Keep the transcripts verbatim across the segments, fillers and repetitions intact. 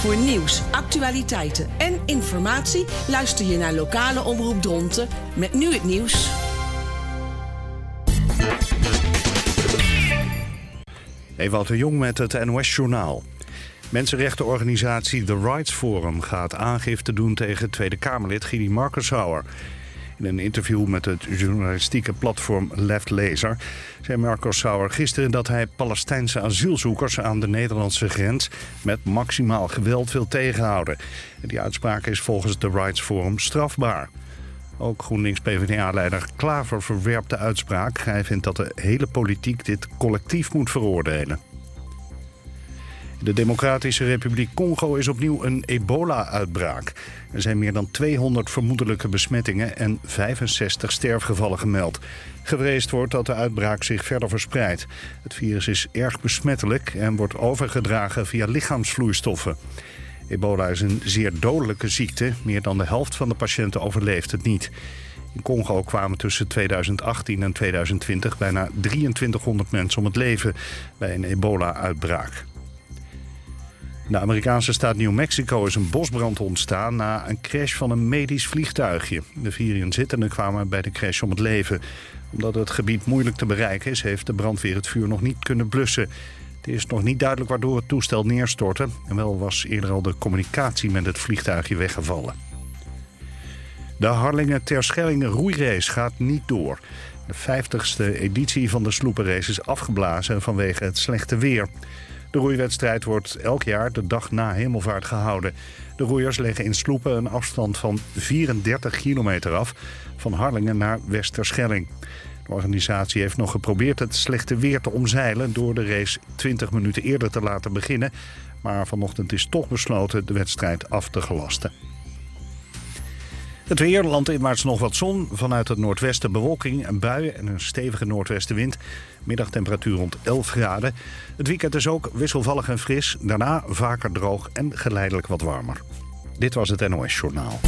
Voor nieuws, actualiteiten en informatie luister je naar lokale omroep Dronten met nu het nieuws. Ewout de Jong met het N O S-journaal. Mensenrechtenorganisatie The Rights Forum gaat aangifte doen tegen Tweede Kamerlid Gidi Markensauer. In een interview met het journalistieke platform Left Laser zei Markensauer gisteren dat hij Palestijnse asielzoekers aan de Nederlandse grens met maximaal geweld wil tegenhouden. En die uitspraak is volgens The Rights Forum strafbaar. Ook GroenLinks-P V D A-leider Klaver verwerpt de uitspraak. Hij vindt dat de hele politiek dit collectief moet veroordelen. In de Democratische Republiek Congo is opnieuw een ebola-uitbraak. Er zijn meer dan tweehonderd vermoedelijke besmettingen en vijfenzestig sterfgevallen gemeld. Gevreesd wordt dat de uitbraak zich verder verspreidt. Het virus is erg besmettelijk en wordt overgedragen via lichaamsvloeistoffen. Ebola is een zeer dodelijke ziekte. Meer dan de helft van de patiënten overleeft het niet. In Congo kwamen tussen tweeduizend achttien en tweeduizend twintig bijna drieëntwintighonderd mensen om het leven bij een ebola-uitbraak. In de Amerikaanse staat New Mexico is een bosbrand ontstaan na een crash van een medisch vliegtuigje. De vier inzittenden kwamen bij de crash om het leven. Omdat het gebied moeilijk te bereiken is, heeft de brandweer het vuur nog niet kunnen blussen. Het is nog niet duidelijk waardoor het toestel neerstortte. En wel was eerder al de communicatie met het vliegtuigje weggevallen. De Harlingen-Terschellingen roeirace gaat niet door. De vijftigste editie van de sloepenrace is afgeblazen vanwege het slechte weer. De roeiwedstrijd wordt elk jaar de dag na Hemelvaart gehouden. De roeiers leggen in Sloepen een afstand van vierendertig kilometer af, van Harlingen naar Westerschelling. De organisatie heeft nog geprobeerd het slechte weer te omzeilen door de race twintig minuten eerder te laten beginnen. Maar vanochtend is toch besloten de wedstrijd af te gelasten. Het weer, landinwaarts nog wat zon. Vanuit het noordwesten bewolking, een bui en een stevige noordwestenwind. Middagtemperatuur rond elf graden. Het weekend is ook wisselvallig en fris. Daarna vaker droog en geleidelijk wat warmer. Dit was het N O S-journaal.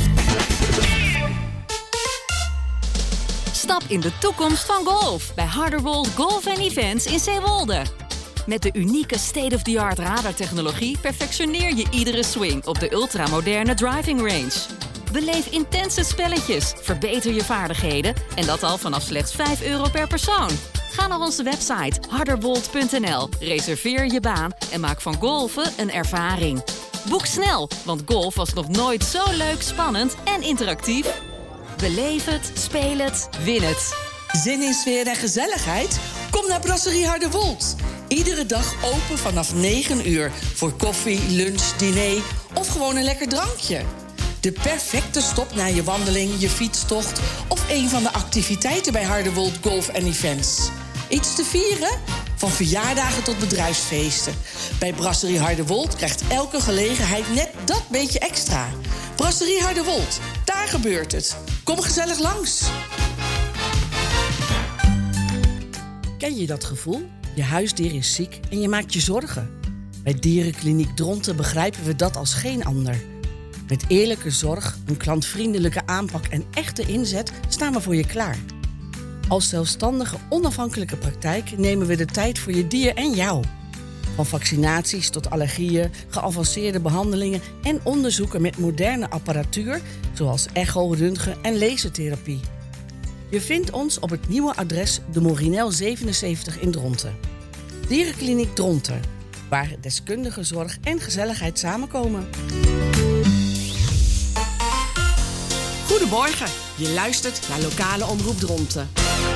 Stap in de toekomst van golf bij Harderwold Golf en Events in Zeewolde. Met de unieke state-of-the-art radartechnologie perfectioneer je iedere swing op de ultramoderne driving range. Beleef intense spelletjes, verbeter je vaardigheden en dat al vanaf slechts vijf euro per persoon. Ga naar onze website harderwold punt n l, reserveer je baan en maak van golfen een ervaring. Boek snel, want golf was nog nooit zo leuk, spannend en interactief. Beleef het, speel het, win het. Zin in sfeer en gezelligheid? Kom naar Brasserie Harderwold. Iedere dag open vanaf negen uur voor koffie, lunch, diner of gewoon een lekker drankje. De perfecte stop na je wandeling, je fietstocht of een van de activiteiten bij Harderwold Golf en Events. Iets te vieren? Van verjaardagen tot bedrijfsfeesten. Bij Brasserie Harderwold krijgt elke gelegenheid net dat beetje extra. Brasserie Harderwold, daar gebeurt het. Kom gezellig langs. Ken je dat gevoel? Je huisdier is ziek en je maakt je zorgen. Bij Dierenkliniek Dronten begrijpen we dat als geen ander. Met eerlijke zorg, een klantvriendelijke aanpak en echte inzet staan we voor je klaar. Als zelfstandige, onafhankelijke praktijk nemen we de tijd voor je dier en jou. Van vaccinaties tot allergieën, geavanceerde behandelingen en onderzoeken met moderne apparatuur, zoals echo, röntgen en lasertherapie. Je vindt ons op het nieuwe adres de Morinel zevenenzeventig in Dronten. Dierenkliniek Dronten, waar deskundige zorg en gezelligheid samenkomen. Goedemorgen, je luistert naar lokale omroep Dronten.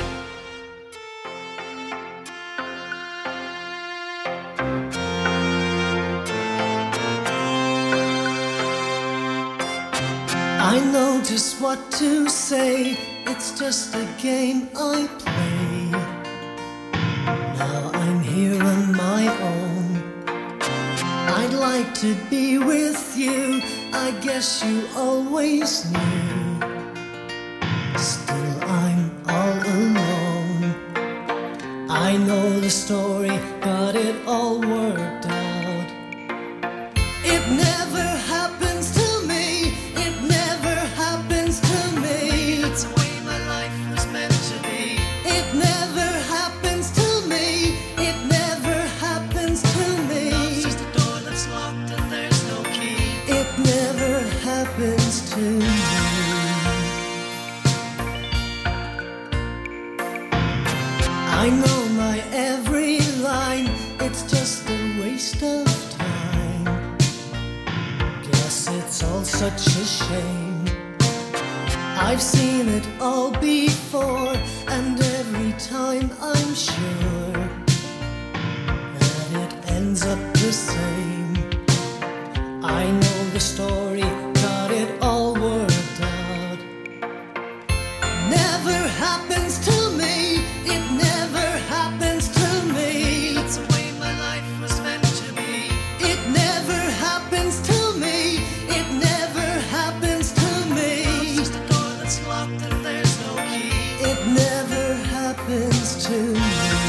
I know just what to say, it's just a game I play. Now I'm here on my own. I'd like to be with you, I guess you always knew. Still I'm all alone. I know the story, got it all worked out. It never happens to me, it never happens to me. That's the way my life was meant to be. It never happens to me, it never happens to me. Love's just a door that's locked and there's no key. such a shame. I've seen it all before, and every time I'm sure that it ends up the same. I know the story, got it all worked out. Never happens to me, it never happens to me. That's the way my life was meant to be. It never happens to me, it never happens to me. Love's just a door that's locked and there's no key. It never happens to me.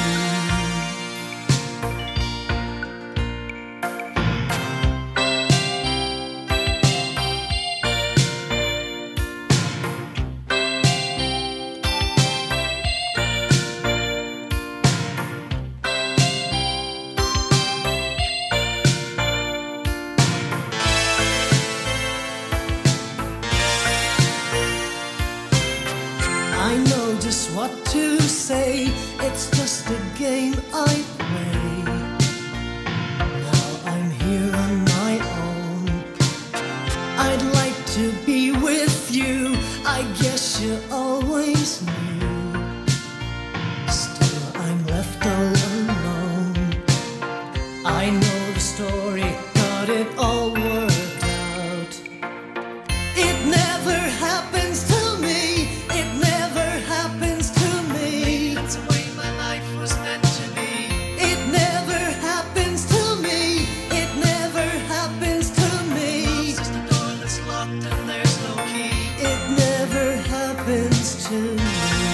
I know just what to say, it's just a game I play. Now I'm here on my own. I'd like to be with you, I guess you always knew. Still I'm left all alone. I know the story, got it all worked out. It never happens to me, it never happens to me. That's the way my life was meant to be. It never happens to me, it never happens to me. Love's just a door that's locked and there's no key. It never happens to me.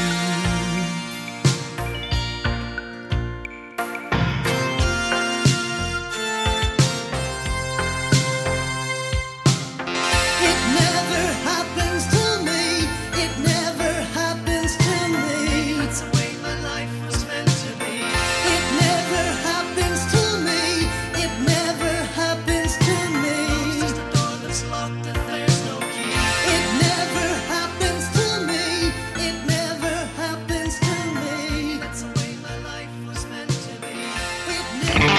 It never happens to me, it never happens to me. That's the way my life was meant to be. It never happens to me, it never happens to me. Love's just a door that's locked and there's no key. It never happens to me, it never happens to me. That's the way my life was meant to be. It never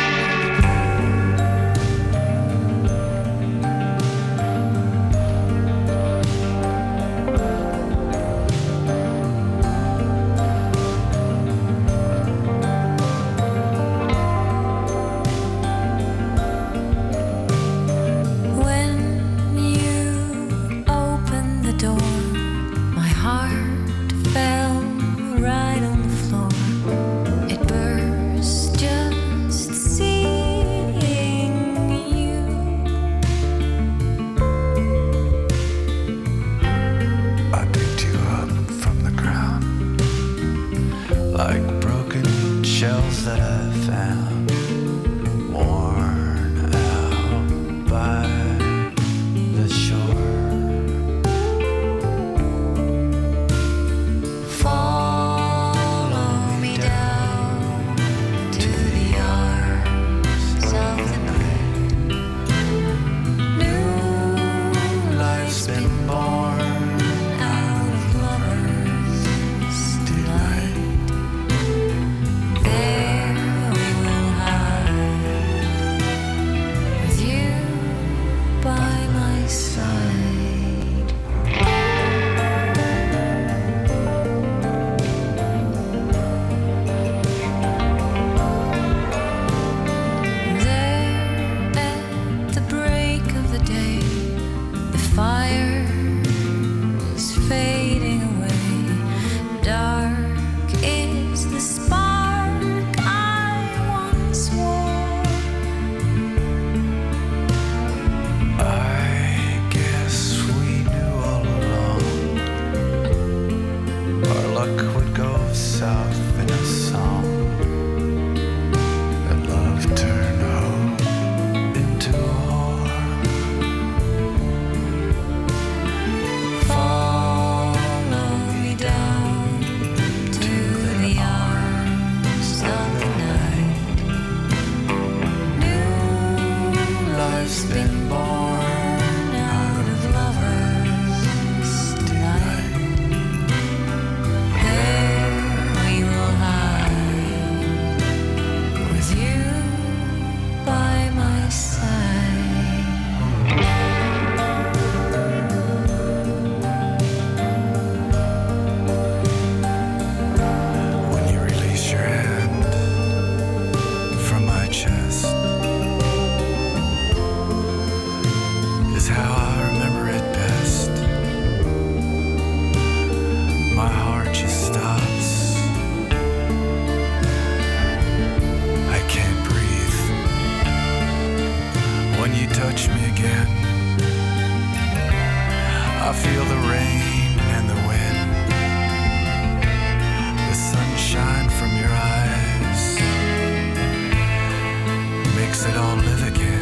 When you opened the door, my heart fell right on the floor. It burst just seeing you. I picked you up from the ground like broken shells that I found, worn out by the shore. Follow me down to the arms of the night. New Life's been born out of lovers tonight. There we will hide with you by my side. There at the break of the day, the fire is fading away. Dark is the spark I once wore. I guess we knew all along our luck would go south in a song, that love turned hope into harm. Follow me down to the arms of the night. New life's been born out of lovers tonight. There we will hide with you by my side. touch me again. I feel the rain and the wind, the sunshine from your eyes makes it all live again.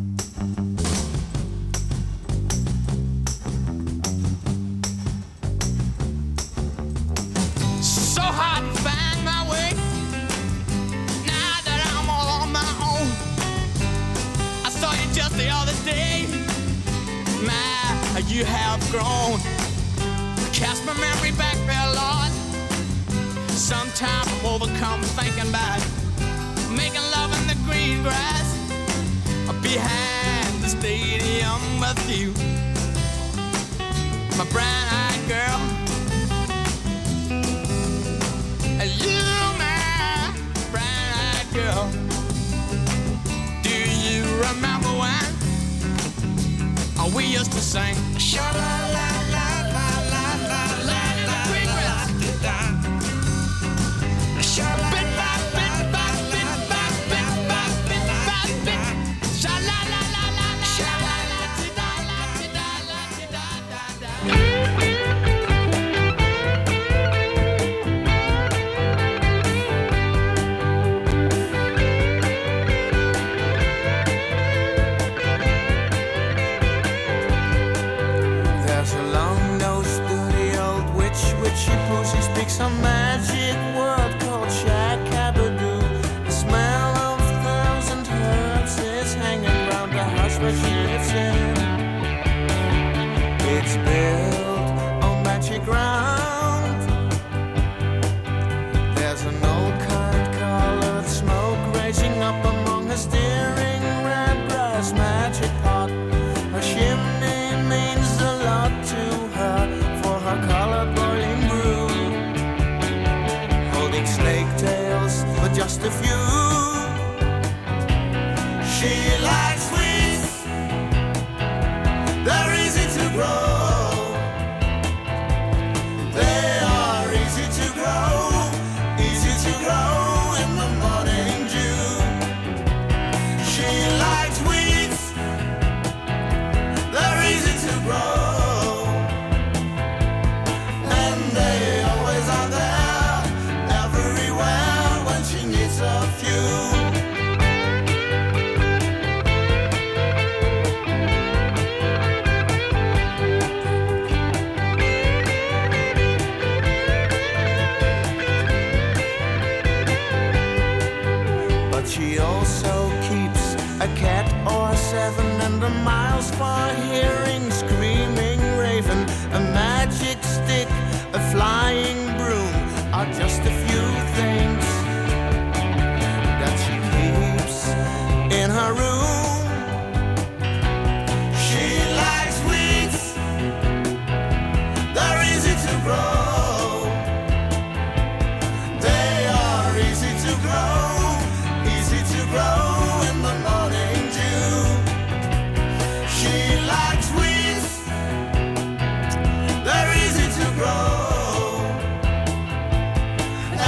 So hard to find my way now that I'm all on my own. I saw you just the other day. My, you have grown. Cast my memory back there, Lord. Sometimes I'm overcome thinking about making love in the green grass behind the stadium with you, my brown-eyed girl. You, my brown-eyed girl. Do you remember when we used to sing? Sha-la-la-la-la-la-la-la in the green grass. There's a long-nosed dirty old witch, witchy poo. She speaks a magic word called Shakabadoo. The smell of thousand herbs is hanging round the house where she lives in. It's built on magic ground. There's an old kind-colored smoke raising up among her steering red brass magic pot. Her chimney means a lot to her for her colored boiling brew. Holding snake tails for just a few. She likes weeds. They're easy to grow. They are easy to grow. Easy to grow in the morning dew. She likes weeds. They're easy to grow. And they always are there, everywhere when she needs a few. But she also keeps a cat or seven and a miles far hearing screaming raven. A magic stick, a flying broom are just a few things that she keeps in her room. She likes weeds. They're easy to grow. They are easy to grow. Easy to grow in the morning dew. She likes weeds. They're easy to grow.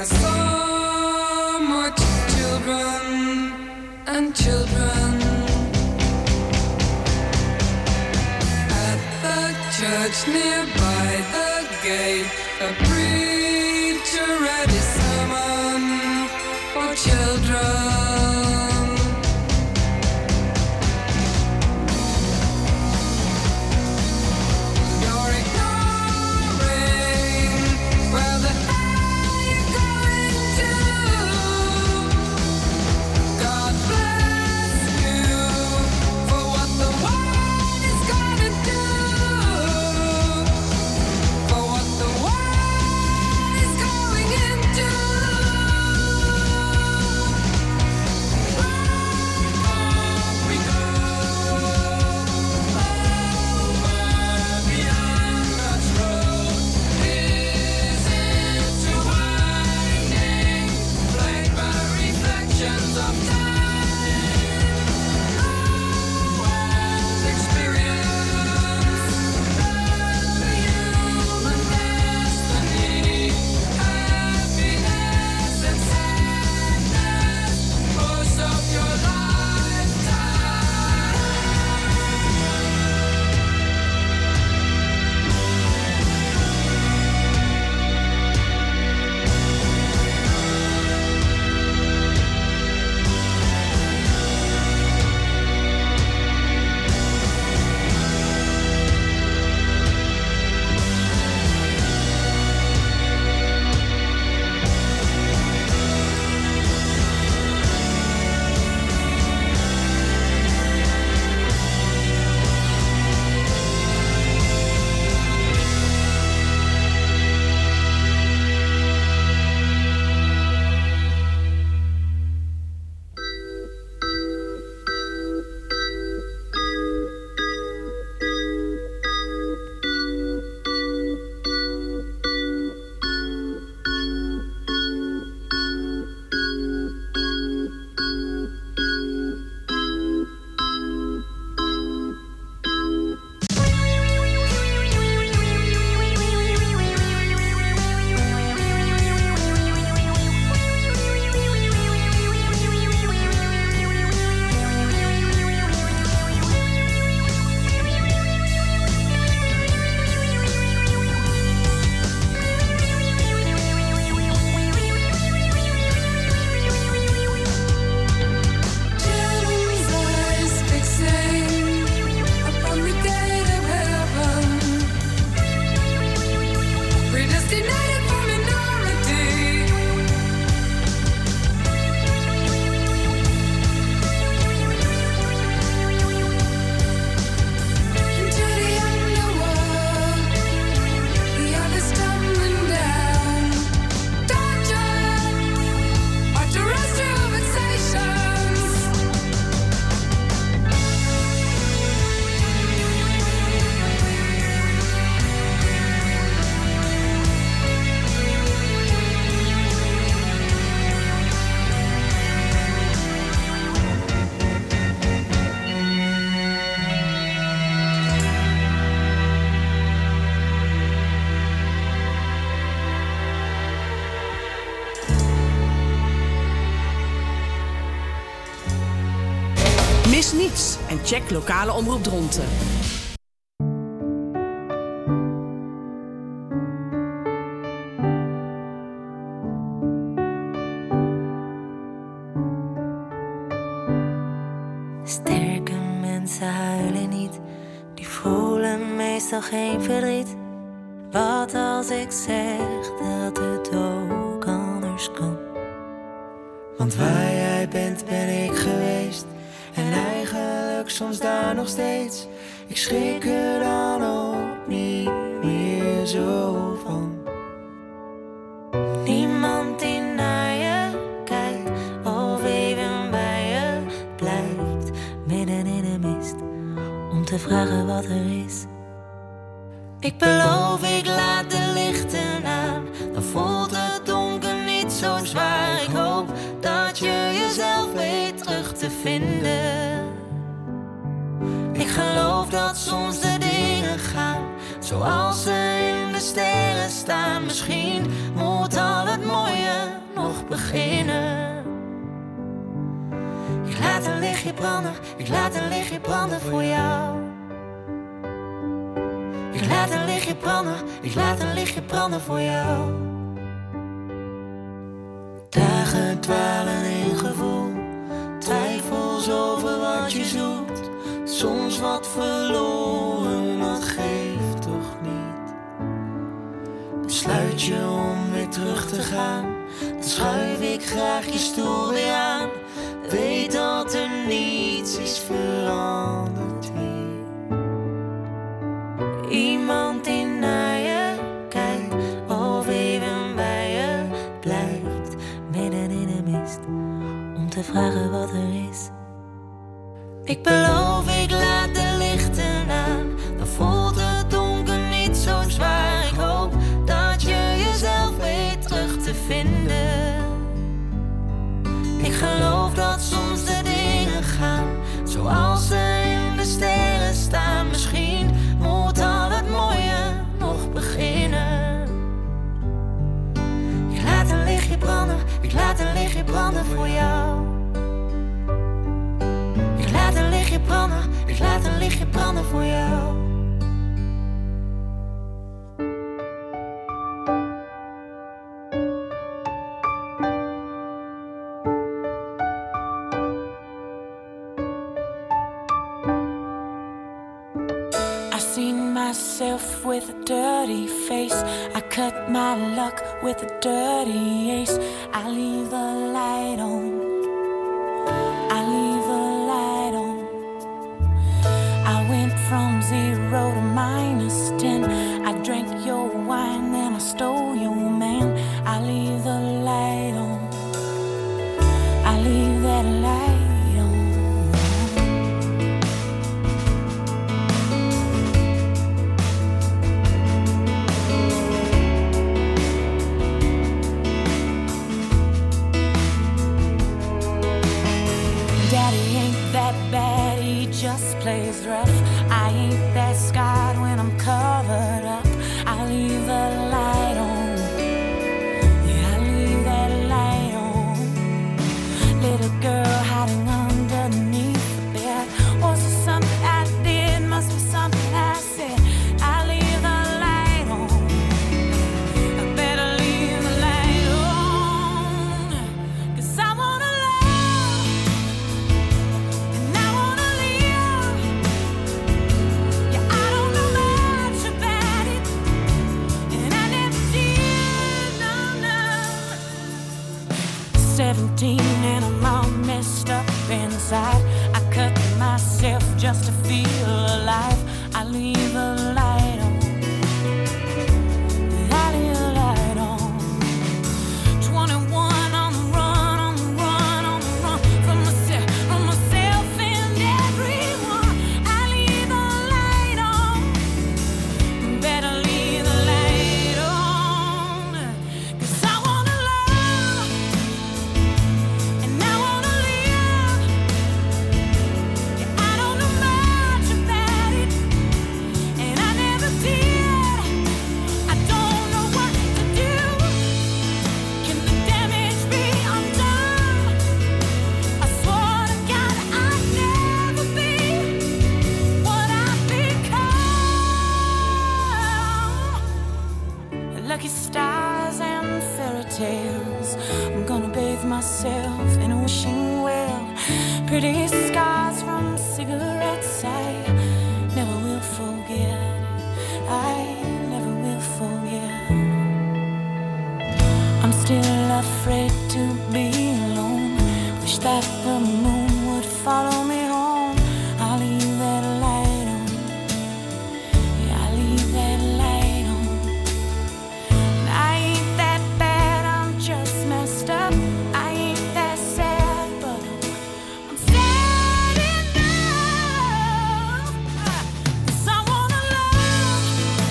I saw much children and children at the church nearby the gate. A preacher read his sermon for children. Mis niets en check lokale omroep Dronten. Sterke mensen huilen niet, die voelen meestal geen verdriet. Wat als ik zeg dat het ook anders kan? Want waar jij bent ben ik geweest, en eigenlijk soms daar nog steeds. Ik schrik er dan ook niet meer zo van. Niemand die naar je kijkt of even bij je blijft, midden in de mist, om te vragen wat er is. Ik beloof, ik laat de lichten aan, dan voelt het donker niet zo zwaar. Ik hoop dat je jezelf weet terug te vinden. Ik geloof dat soms de dingen gaan zoals ze in de sterren staan. Misschien moet moet al het mooie nog beginnen. Ik laat een lichtje branden, ik laat een lichtje branden voor jou. Ik laat een lichtje branden, ik laat een lichtje branden voor jou. Dagen dwalen in gevoel, twijfels over wat je zoekt. Soms wat verloren, dat geeft toch niet. Besluit je om weer terug te gaan, dan schuif ik graag je stoel weer aan. Weet dat er niets is veranderd hier. Iemand die naar je kijkt, of even bij je blijft, midden in de mist, om te vragen wat er is. Ik beloof, ik laat de lichten aan, dan voelt het donker niet zo zwaar. Ik hoop dat je jezelf weet terug te vinden. Ik geloof dat soms de dingen gaan zoals ze in de sterren staan. Misschien moet al het mooie nog beginnen. Ik laat een lichtje branden, ik laat een lichtje branden voor jou. Ik laat een lichtje branden, ik laat een lichtje branden voor jou. With a dirty face, I cut my luck with a dirty ace. I leave the light on, I leave the light on. I went from zero to minus ten. I drank your wine, then I stole your man. I leave the light on, I leave that light on. Just plays rough. I ain't that scarred when I'm covered up. I leave the light on. Yeah, I leave that light on. Little girl hiding underneath the bed. Was it something I did? Must be something I said. I leave the light on. I better leave the light on. 'Cause I wanna love and I wanna live. Yeah, I don't know much about it, and I never did, no, no. Seventeen and I'm all messed up inside. I cut myself just to feel alive. I leave the light on. I leave the light on. twenty-one on the run, on the run, on the run from myself, from myself and everyone. I leave the light on. Better leave the light on. 'Cause I wanna love and I wanna live. Yeah, I don't know much about it, and I never did. I don't know what to do. Can the damage be undone? I swore to God I'd never be what I've become. Lucky stars and fairy tales. I'm gonna bathe myself in a wishing well. Pretty scars from cigarettes I never will forget. I never will forget. I'm still afraid to be alone. Wish that the moon would follow me home. I'll leave that light on. Yeah, I'll leave that light on. And I ain't that bad, I'm just messed up. I ain't that sad, but I'm sad enough. 'Cause I wanna love,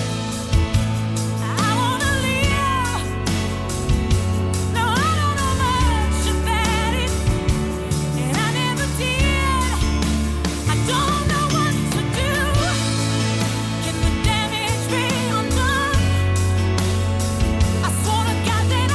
I wanna live. No, I don't know much about it, and I never did. I don't know what to do. Can the damage be undone? I swore to God that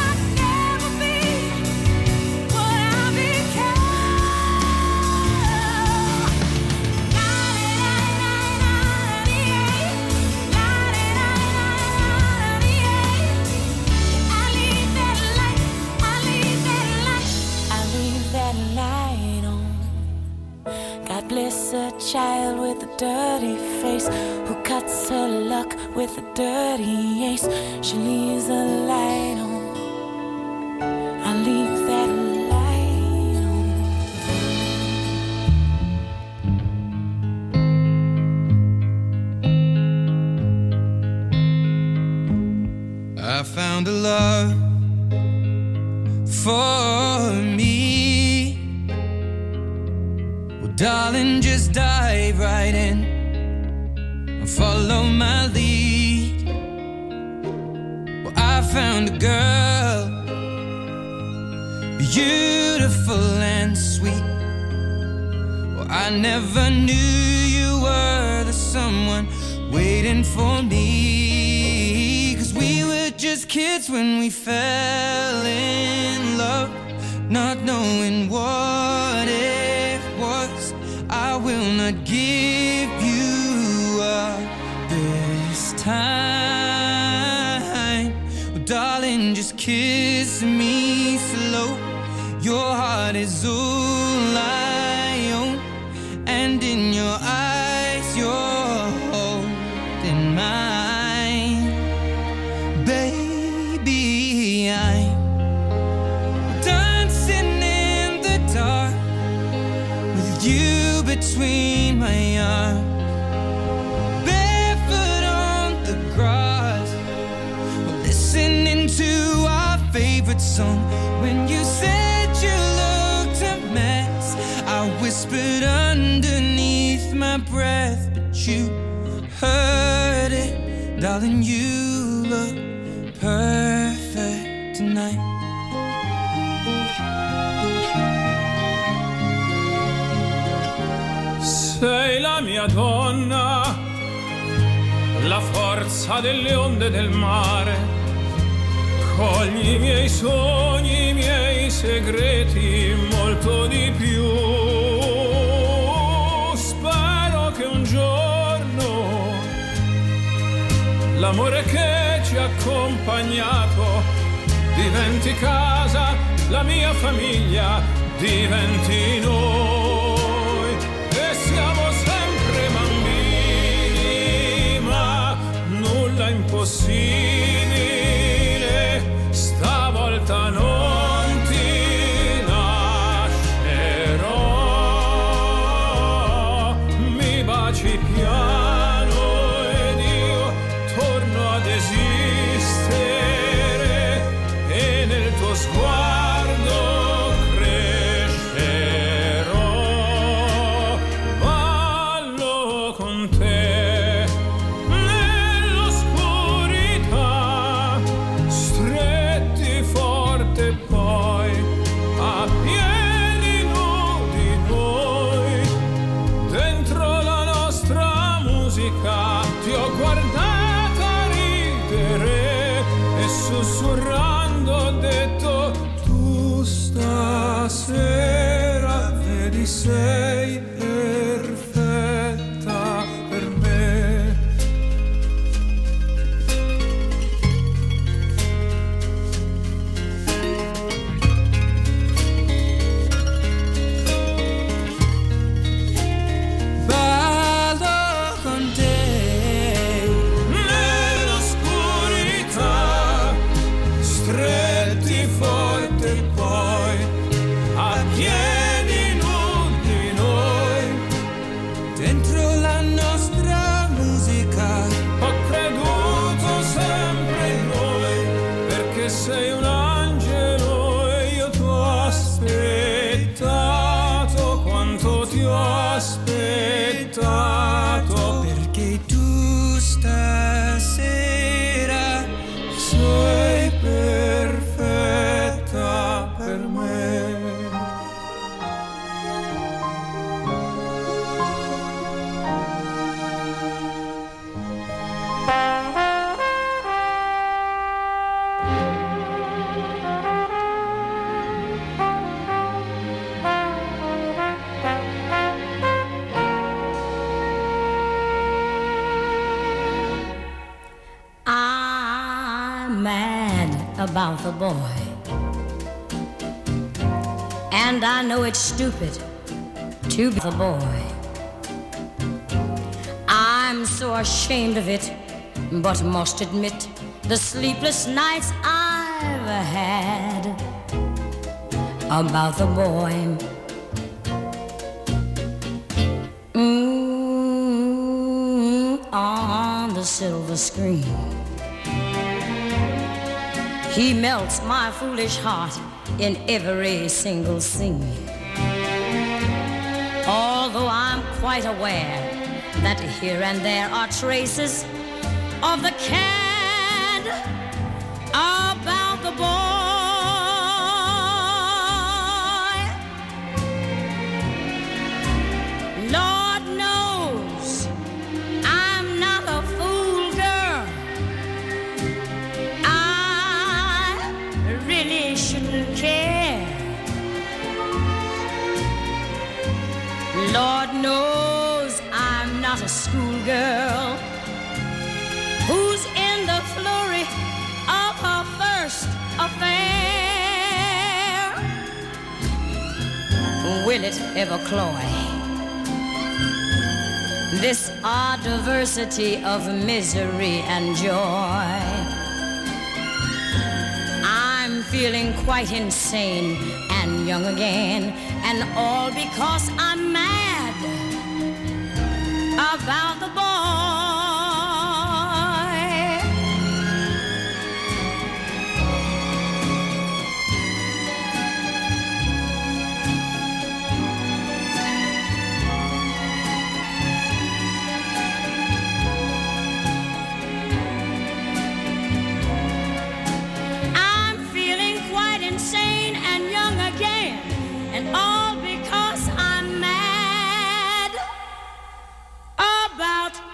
with a dirty face, who cuts her luck with a dirty ace. She leaves the light on, I leave that light on. I found a love for me. Well, darling, just dive right in and follow my lead. Well, I found a girl, beautiful and sweet. Well, I never knew you were the someone waiting for me. 'Cause we were just kids when we fell in love, not knowing what it was. I will not give you up this time. Oh, darling, just kiss me slow. Your heart is all I own, and in your eyes you're holding mine. Baby, I'm dancing in the dark with you between my arms, barefoot on the grass, listening to our favorite song. When you said you looked a mess, I whispered underneath my breath, but you heard it. Darling, you look perfect tonight. Sei la mia donna, la forza delle onde del mare. Cogli i miei sogni, i miei segreti, molto di più. Spero che un giorno l'amore che ci ha accompagnato diventi casa, la mia famiglia diventi noi. E siamo sempre bambini, ma nulla impossibile, stavolta non ti lascerò. Mi baci piano ed io torno ad esistere, e nel tuo sguardo crescerò. Ballo con te nell'oscurità, stretti forte poi a piedi nudi noi. Dentro la nostra musica ti ho guardata ridere e sussurrando ho detto: tu stasera vedi sei perfetta per me. Ballo con te Nell'oscurità, stretti forte poi a piedi nudi noi. dentro la nostra musica. Ho creduto sempre in noi, perché sei un angelo e io ti ho aspettato quanto ti ho aspettato. Perché tu stasera Sei perfetta per me. I'm mad about the boy, and I know it's stupid to be the boy. so ashamed of it, but must admit the sleepless nights I've had about the boy. Mm, on the silver screen, he melts my foolish heart in every single scene. Although I'm quite aware that here and there are traces of the cad about the boy. Lord knows I'm not a fool girl. I really shouldn't care. Lord knows I'm not a schoolgirl who's in the flurry of her first affair. Will it ever cloy this odd diversity of misery and joy? I'm feeling quite insane and young again, and all because I'm mad about the boy. I'm feeling quite insane and young again, and all because I'm mad about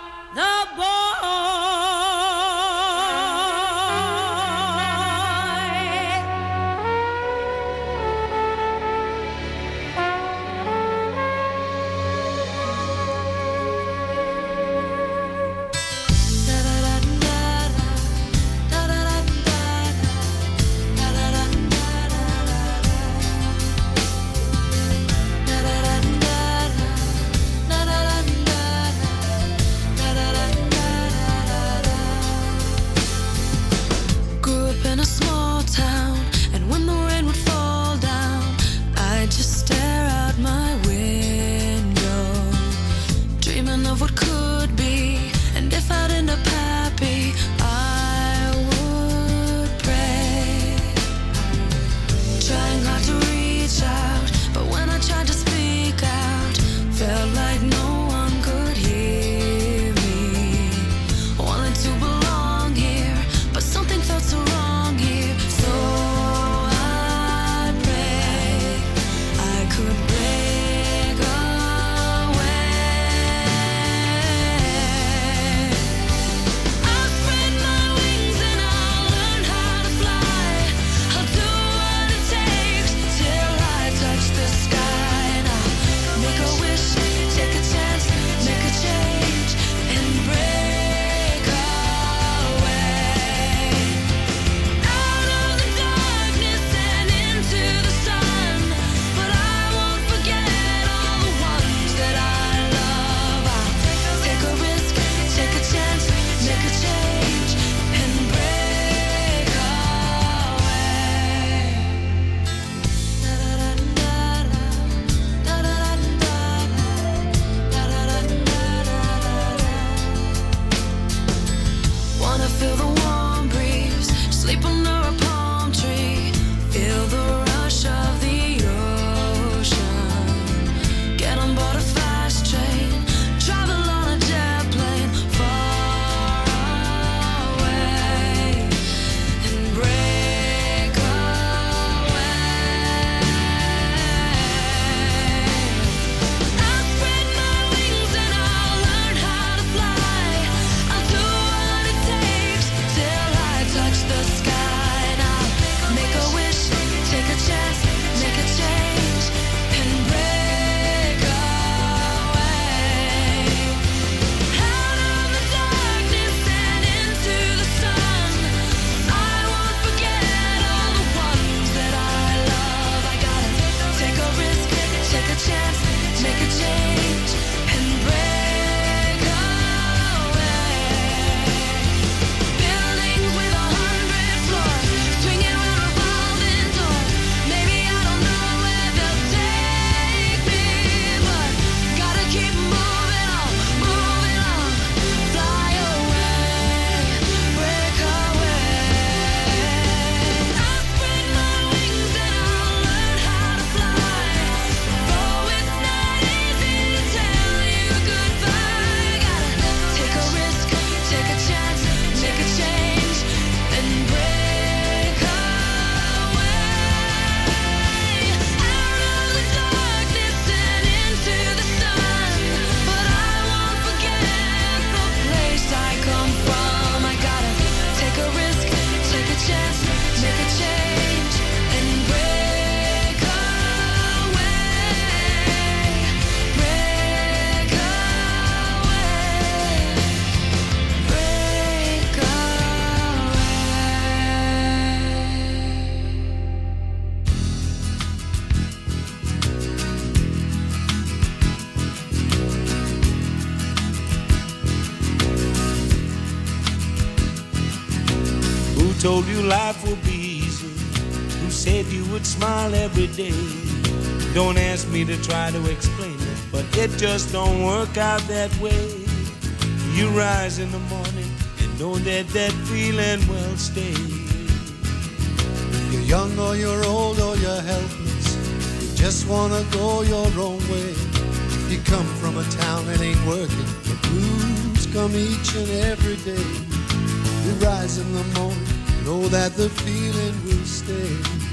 told you life would be easy? Who said you would smile every day? Don't ask me to try to explain it, but it just don't work out that way. You rise in the morning and know that that feeling will stay. If you're young or you're old or you're helpless, you just wanna go your own way. If you come from a town that ain't working, the blues come each and every day. You rise in the morning, know that the feeling will stay.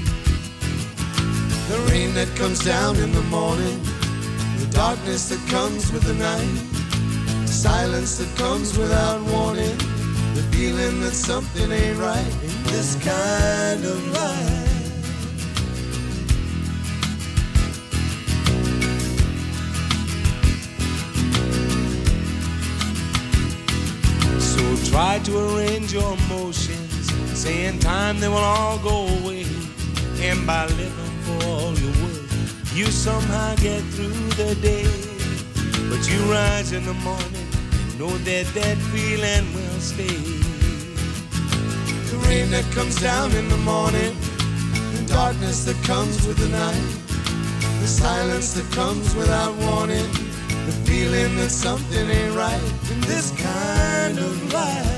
The rain that comes down in the morning, the darkness that comes with the night, the silence that comes without warning, the feeling that something ain't right in this kind of life. So try to arrange your emotions, say in time they will all go away, and by living for all your worth, you somehow get through the day. But you rise in the morning and know that that feeling will stay. The rain that comes down in the morning, the darkness that comes with the night, the silence that comes without warning, the feeling that something ain't right in this kind of life.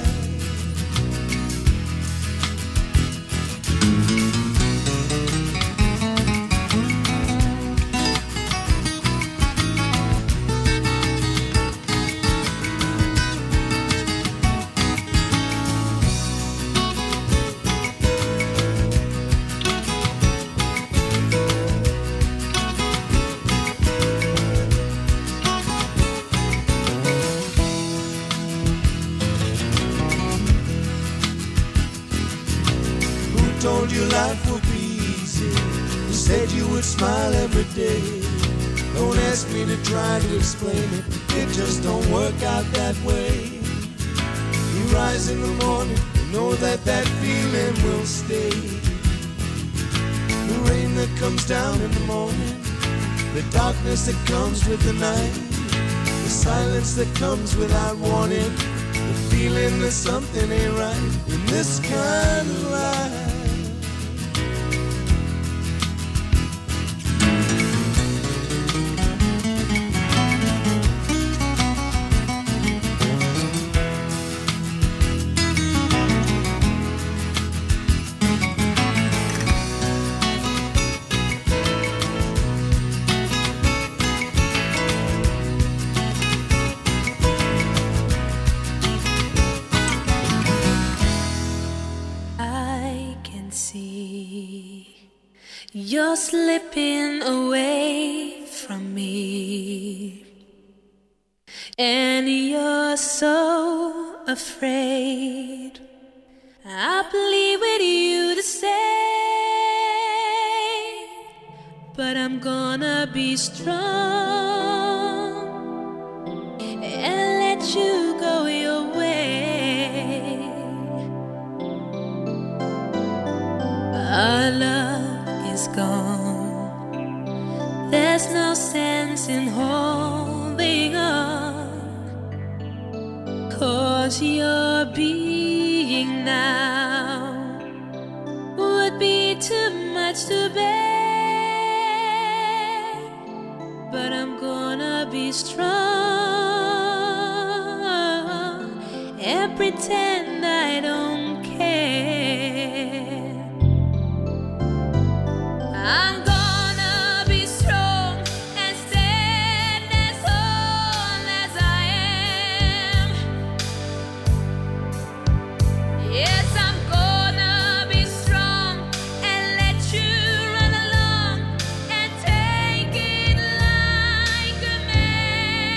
Told you life would be easy. You said you would smile every day. Don't ask me to try to explain it, it just don't work out that way. You rise in the morning, know that that feeling will stay. The rain that comes down in the morning, the darkness that comes with the night, the silence that comes without warning, the feeling that something ain't right in this kind of life. You're slipping away from me, and you're so afraid. I plead with you to stay, but I'm gonna be strong and let you go your way. Our love is gone. There's no sense in holding on, 'cause your being now would be too much to bear. But I'm gonna be strong and pretend I don't care. I'm gonna be strong and stand as tall as I am. Yes, I'm gonna be strong and let you run along and take it like a man.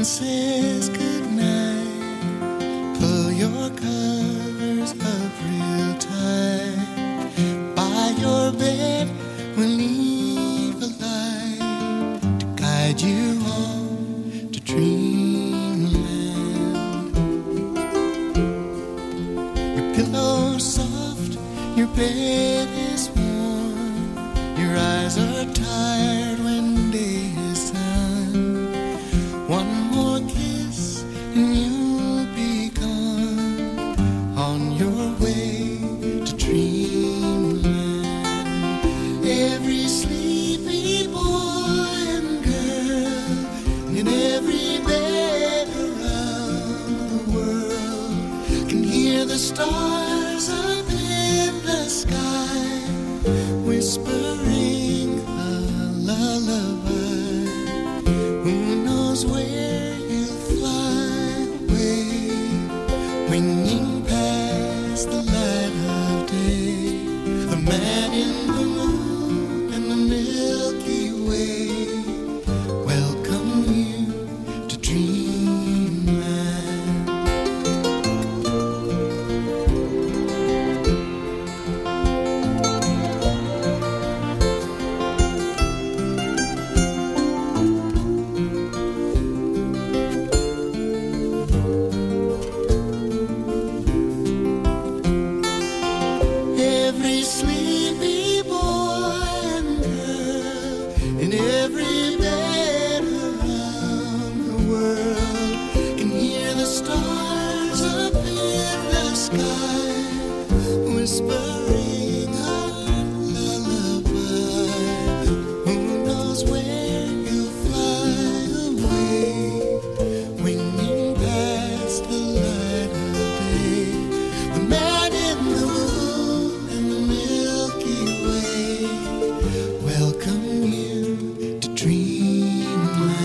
says goodnight. Pull your covers up real tight. By your bed we'll leave a light to guide you home to dreamland. Your pillow's soft, your bed is warm. Your eyes are tired when day is done. One more kiss and you'll be gone on your way to dreamland. Every sleepy boy and girl in every bed around the world can hear the stars up in the sky whispering a lullaby. Who knows where you'll fly away, winging past the light of day. The man in the moon and the Milky Way welcome you to dreamland. Every sleepy boy and girl in every bed around the world can hear the stars up in the sky whispering a lullaby. Who knows where you'll fly away, winging past the light of day. The man in the moon and the Milky Way welcome you to dreamland.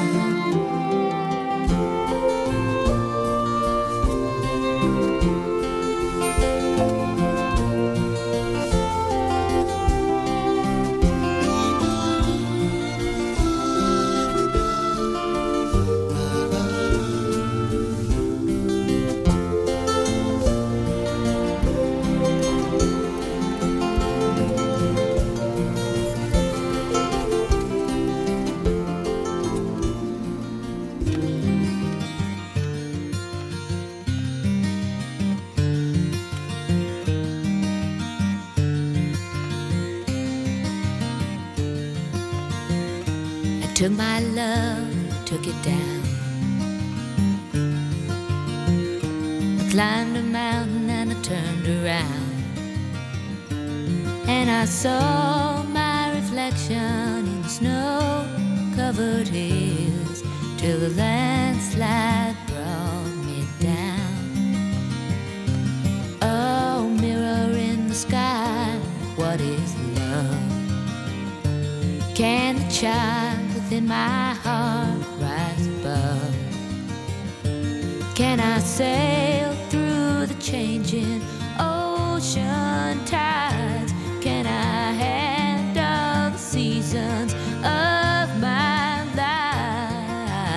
I took my love, took it down. I climbed a mountain and I turned around, and I saw my reflection in snow-covered hills till the landslide brought me down. Oh, mirror in the sky, what is love? Can the child within my heart rise above? Can I sail through the changing ocean tides? Can I handle the seasons of my life?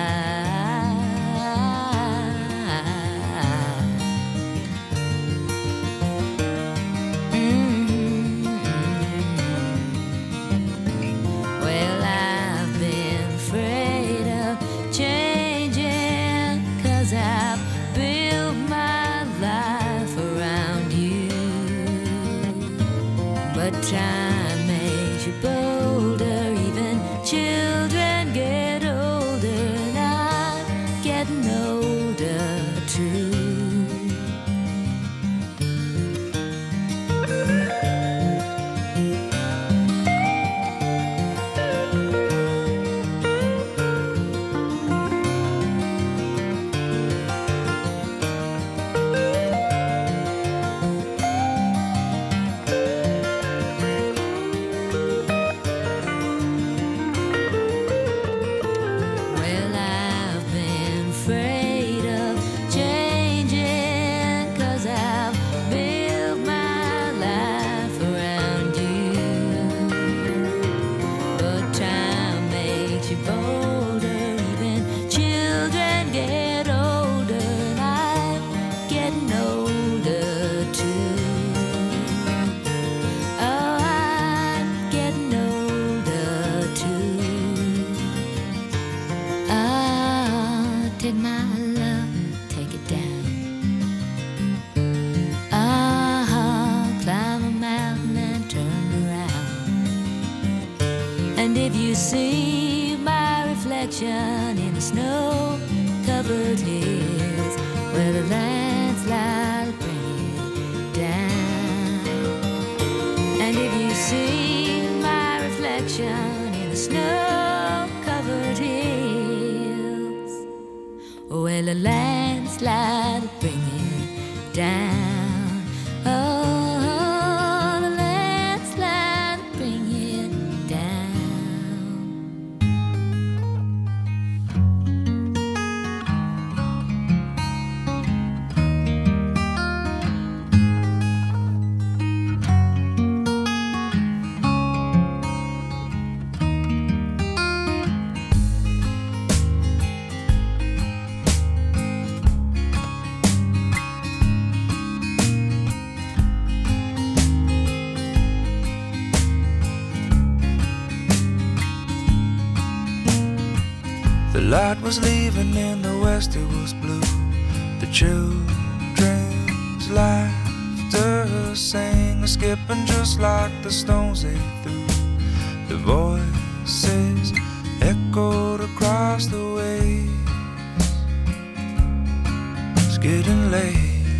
Mm-hmm. Well, I've been afraid of changing, 'cause I've built my life around you. And if you see my reflection in the snow-covered hills, where the landslide will bring it down. And if you see my reflection in the snow-covered hills, well, the landslide will bring it down. Oh, the landslide will bring it down. The light was leaving in the west, it was blue. The children's laughter sang, skipping just like the stones they threw. The voices echoed across the waves. It's getting late,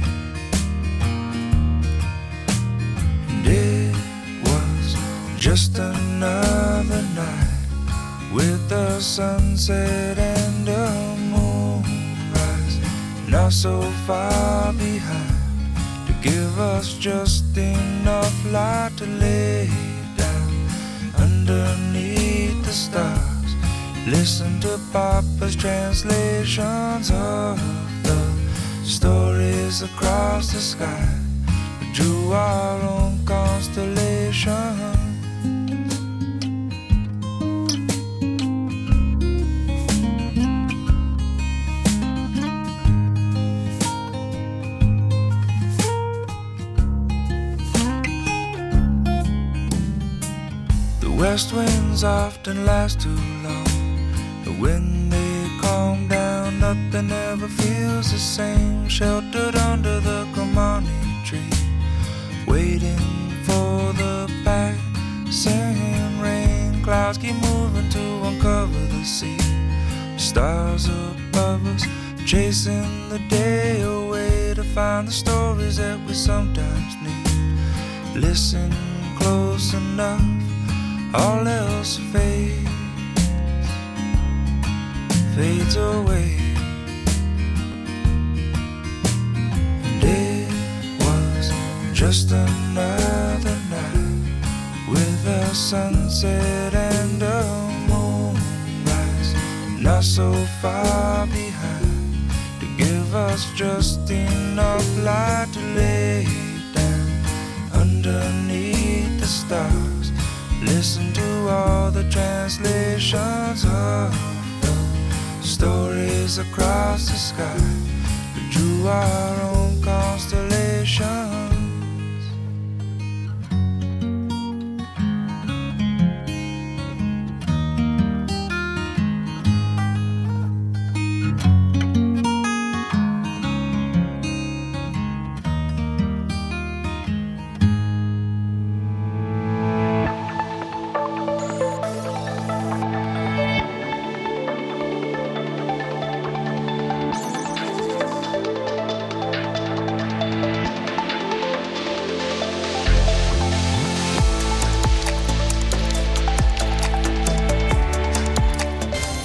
and it was just another night with the sunset and the moonrise, not so far behind to give us just enough light to lay down underneath the stars. Listen to Papa's translations of the stories across the sky. We drew our own constellation. West winds often last too long, but when they calm down, nothing ever feels the same. Sheltered under the Gramani tree, waiting for the passing rain. Clouds keep moving to uncover the sea. Stars above us, chasing the day away to find the stories that we sometimes need. Listen close enough, all else fades, fades away. And it was just another night with a sunset and a moonrise, not so far behind to give us just enough light to lay down underneath the stars. Listen to all the translations of the stories across the sky. We drew our own constellation.